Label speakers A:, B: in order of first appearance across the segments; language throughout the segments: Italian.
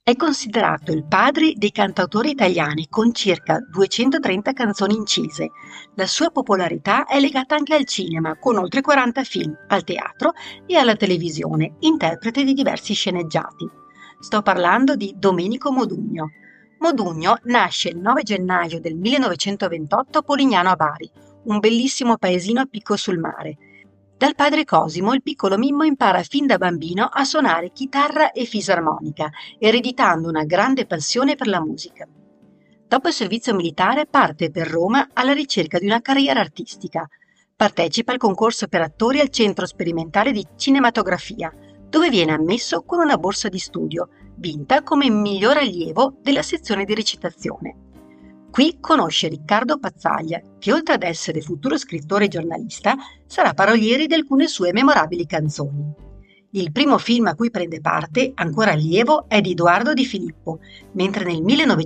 A: È considerato il padre dei cantautori italiani con circa 230 canzoni incise. La sua popolarità è legata anche al cinema, con oltre 40 film, al teatro e alla televisione, interprete di diversi sceneggiati. Sto parlando di Domenico Modugno. Modugno nasce il 9 gennaio del 1928 a Polignano a Bari, un bellissimo paesino a picco sul mare. Dal padre Cosimo il piccolo Mimmo impara fin da bambino a suonare chitarra e fisarmonica, ereditando una grande passione per la musica. Dopo il servizio militare parte per Roma alla ricerca di una carriera artistica. Partecipa al concorso per attori al Centro Sperimentale di Cinematografia, dove viene ammesso con una borsa di studio, vinta come miglior allievo della sezione di recitazione. Qui conosce Riccardo Pazzaglia, che oltre ad essere futuro scrittore e giornalista, sarà paroliere di alcune sue memorabili canzoni. Il primo film a cui prende parte, ancora allievo, è di Edoardo Di Filippo, mentre nel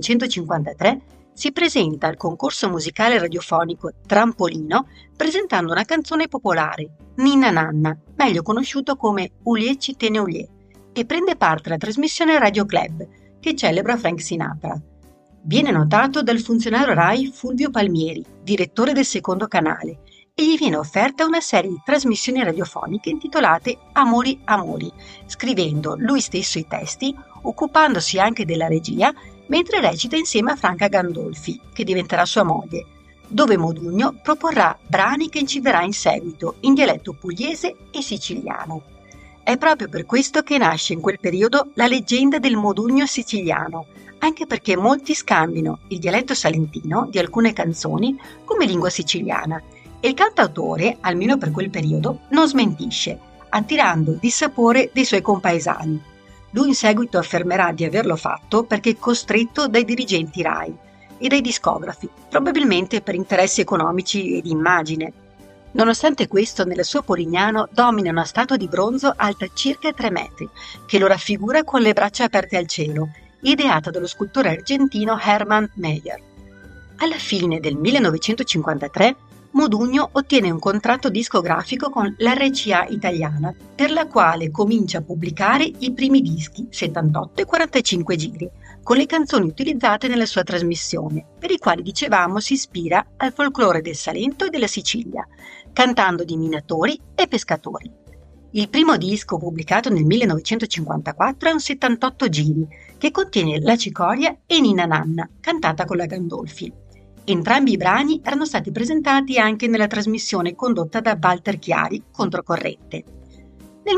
A: 1953 si presenta al concorso musicale radiofonico Trampolino presentando una canzone popolare, Ninna Nanna, meglio conosciuto come Ulie Citene Ulie, e prende parte alla trasmissione Radio Club, che celebra Frank Sinatra. Viene notato dal funzionario Rai Fulvio Palmieri, direttore del secondo canale, e gli viene offerta una serie di trasmissioni radiofoniche intitolate Amori Amori, scrivendo lui stesso i testi, occupandosi anche della regia, mentre recita insieme a Franca Gandolfi, che diventerà sua moglie, dove Modugno proporrà brani che inciderà in seguito in dialetto pugliese e siciliano. È proprio per questo che nasce in quel periodo la leggenda del Modugno siciliano, anche perché molti scambiano il dialetto salentino di alcune canzoni come lingua siciliana e il cantautore, almeno per quel periodo, non smentisce, attirando il dissapore dei suoi compaesani. Lui in seguito affermerà di averlo fatto perché costretto dai dirigenti Rai e dai discografi, probabilmente per interessi economici e di immagine. Nonostante questo, nel suo Polignano domina una statua di bronzo alta circa 3 metri, che lo raffigura con le braccia aperte al cielo, ideata dallo scultore argentino Hermann Meyer. Alla fine del 1953 Modugno ottiene un contratto discografico con l'RCA italiana, per la quale comincia a pubblicare i primi dischi 78 e 45 giri, con le canzoni utilizzate nella sua trasmissione, per i quali dicevamo si ispira al folklore del Salento e della Sicilia, cantando di minatori e pescatori. Il primo disco, pubblicato nel 1954, è un 78 giri, che contiene La cicoria e Ninna Nanna, cantata con la Gandolfi. Entrambi i brani erano stati presentati anche nella trasmissione condotta da Walter Chiari, Controcorrente. Nel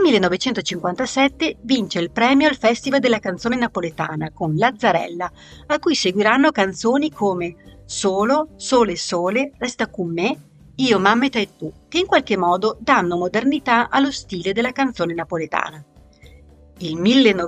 A: 1957 vince il premio al Festival della canzone napoletana con Lazzarella, a cui seguiranno canzoni come Solo, Sole Sole, Resta con me, Io, mamma e tu, che in qualche modo danno modernità allo stile della canzone napoletana. Il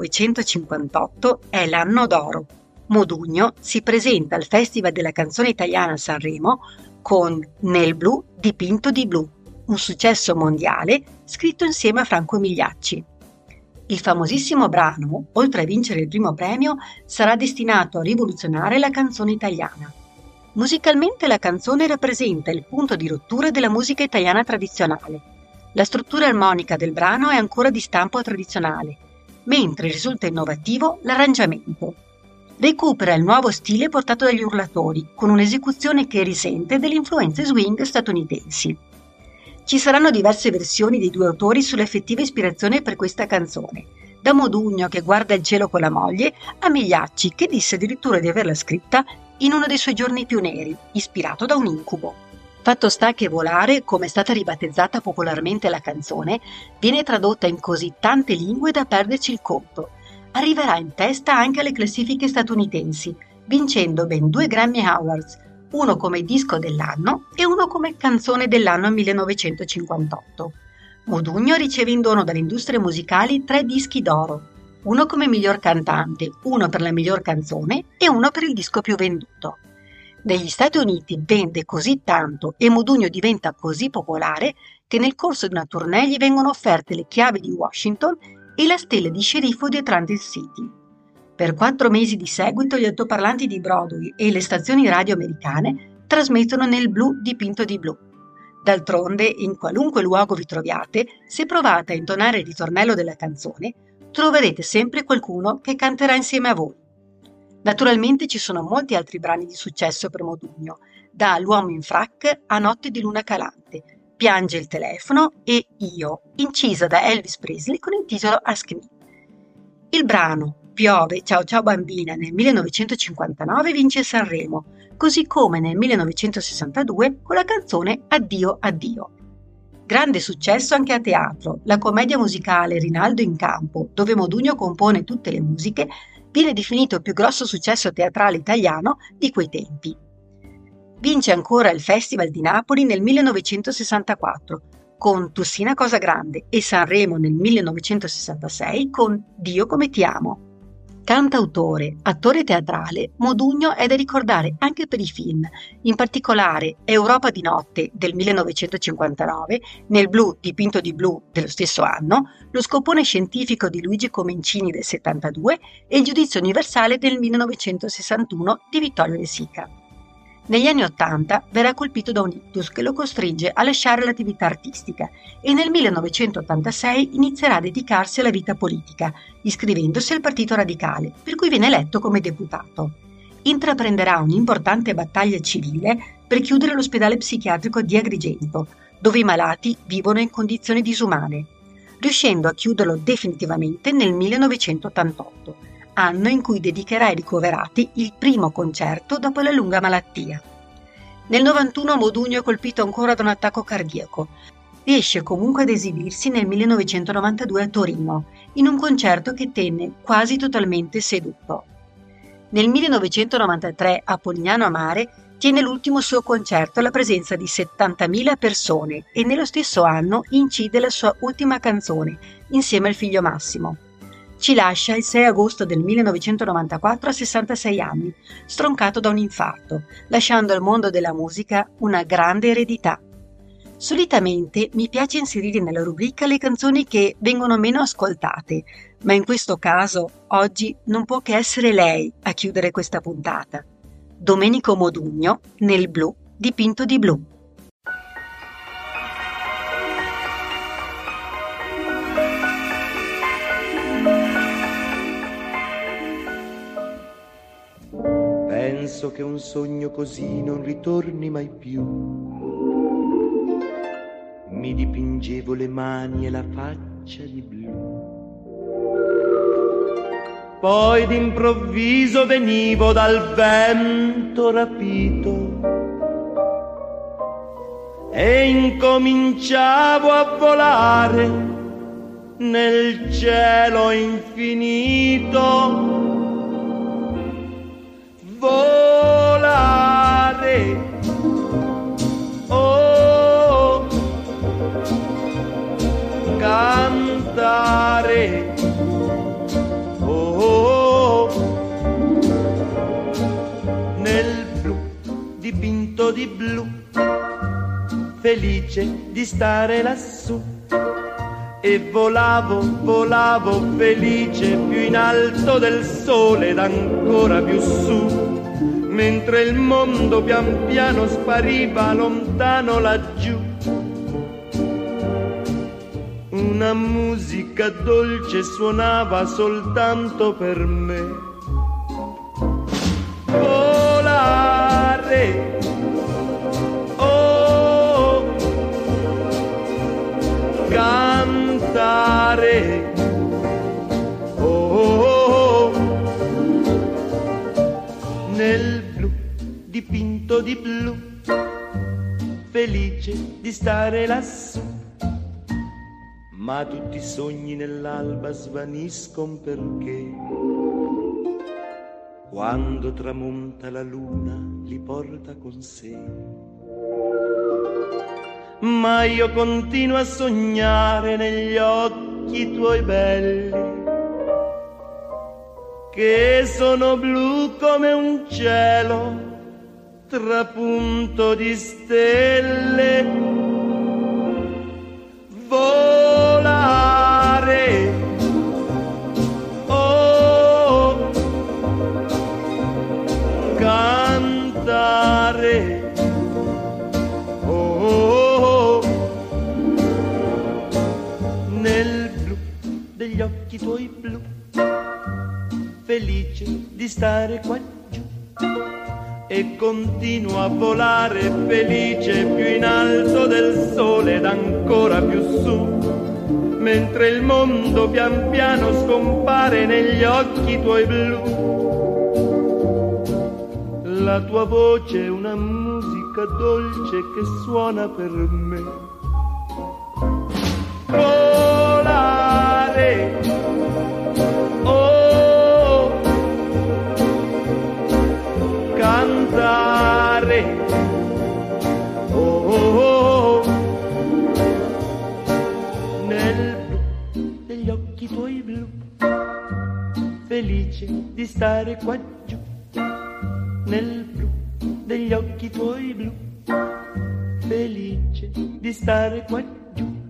A: 1958 è l'anno d'oro. Modugno si presenta al Festival della canzone italiana a Sanremo con Nel blu dipinto di blu, un successo mondiale scritto insieme a Franco Migliacci. Il famosissimo brano, oltre a vincere il primo premio, sarà destinato a rivoluzionare la canzone italiana. Musicalmente la canzone rappresenta il punto di rottura della musica italiana tradizionale. La struttura armonica del brano è ancora di stampo tradizionale, mentre risulta innovativo l'arrangiamento. Recupera il nuovo stile portato dagli Urlatori, con un'esecuzione che risente delle influenze swing statunitensi. Ci saranno diverse versioni dei due autori sull'effettiva ispirazione per questa canzone, da Modugno che guarda il cielo con la moglie, a Migliacci che disse addirittura di averla scritta in uno dei suoi giorni più neri, ispirato da un incubo. Fatto sta che Volare, come è stata ribattezzata popolarmente la canzone, viene tradotta in così tante lingue da perderci il conto. Arriverà in testa anche alle classifiche statunitensi, vincendo ben 2 Grammy Awards, uno come disco dell'anno e uno come canzone dell'anno 1958. Modugno riceve in dono dalle industrie musicali 3 dischi d'oro, uno come miglior cantante, uno per la miglior canzone e uno per il disco più venduto. Negli Stati Uniti vende così tanto e Modugno diventa così popolare che nel corso di una tournée gli vengono offerte le chiavi di Washington e la stella di sceriffo di Atlantic City. Per 4 mesi di seguito gli altoparlanti di Broadway e le stazioni radio americane trasmettono Nel blu dipinto di blu. D'altronde, in qualunque luogo vi troviate, se provate a intonare il ritornello della canzone, troverete sempre qualcuno che canterà insieme a voi. Naturalmente ci sono molti altri brani di successo per Modugno, da L'uomo in frac a Notte di luna calante, Piange il telefono e Io, incisa da Elvis Presley con il titolo Ask Me. Il brano Piove, ciao ciao bambina nel 1959 vince Sanremo, così come nel 1962 con la canzone Addio addio. Grande successo anche a teatro, la commedia musicale Rinaldo in campo, dove Modugno compone tutte le musiche, viene definito il più grosso successo teatrale italiano di quei tempi. Vince ancora il Festival di Napoli nel 1964 con Tu sii una cosa grande e Sanremo nel 1966 con Dio come ti amo. Cantautore, attore teatrale, Modugno è da ricordare anche per i film, in particolare Europa di notte del 1959, Nel blu dipinto di blu dello stesso anno, Lo scopone scientifico di Luigi Comencini del 72 e Il giudizio universale del 1961 di Vittorio De Sica. Negli anni '80 verrà colpito da un ictus che lo costringe a lasciare l'attività artistica e nel 1986 inizierà a dedicarsi alla vita politica, iscrivendosi al Partito Radicale, per cui viene eletto come deputato. Intraprenderà un'importante battaglia civile per chiudere l'ospedale psichiatrico di Agrigento, dove i malati vivono in condizioni disumane, riuscendo a chiuderlo definitivamente nel 1988. Anno in cui dedicherà ai ricoverati il primo concerto dopo la lunga malattia. Nel 91 Modugno è colpito ancora da un attacco cardiaco. Riesce comunque ad esibirsi nel 1992 a Torino, in un concerto che tenne quasi totalmente seduto. Nel 1993 a Polignano a Mare tiene l'ultimo suo concerto alla presenza di 70.000 persone e nello stesso anno incide la sua ultima canzone, insieme al figlio Massimo. Ci lascia il 6 agosto del 1994 a 66 anni, stroncato da un infarto, lasciando al mondo della musica una grande eredità. Solitamente mi piace inserire nella rubrica le canzoni che vengono meno ascoltate, ma in questo caso oggi non può che essere lei a chiudere questa puntata. Domenico Modugno, Nel blu dipinto di blu.
B: Penso che un sogno così non ritorni mai più. Mi dipingevo le mani e la faccia di blu. Poi d'improvviso venivo dal vento rapito e incominciavo a volare nel cielo infinito. Volare, oh, cantare, oh, nel blu dipinto di blu, felice di stare lassù. E volavo, volavo felice più in alto del sole ed ancora più su, mentre il mondo pian piano spariva lontano laggiù. Una musica dolce suonava soltanto per me. Volare, oh, cantare, oh, nel blu dipinto di blu, felice di stare lassù. Ma tutti i sogni nell'alba svaniscono perché quando tramonta la luna li porta con sé. Ma io continuo a sognare negli occhi tuoi belli, che sono blu come un cielo trapunto di stelle. Volare, oh, cantare, oh, nel blu degli occhi tuoi blu, felice di stare qua giù. E continuo a volare felice più in alto del sole ed ancora più su, mentre il mondo pian piano scompare negli occhi tuoi blu. La tua voce è una musica dolce che suona per me. Volare, oh, cantare, oh, oh, oh, nel blu degli occhi tuoi blu, felice di stare qua giù, nel blu degli occhi tuoi blu, felice di stare qua giù.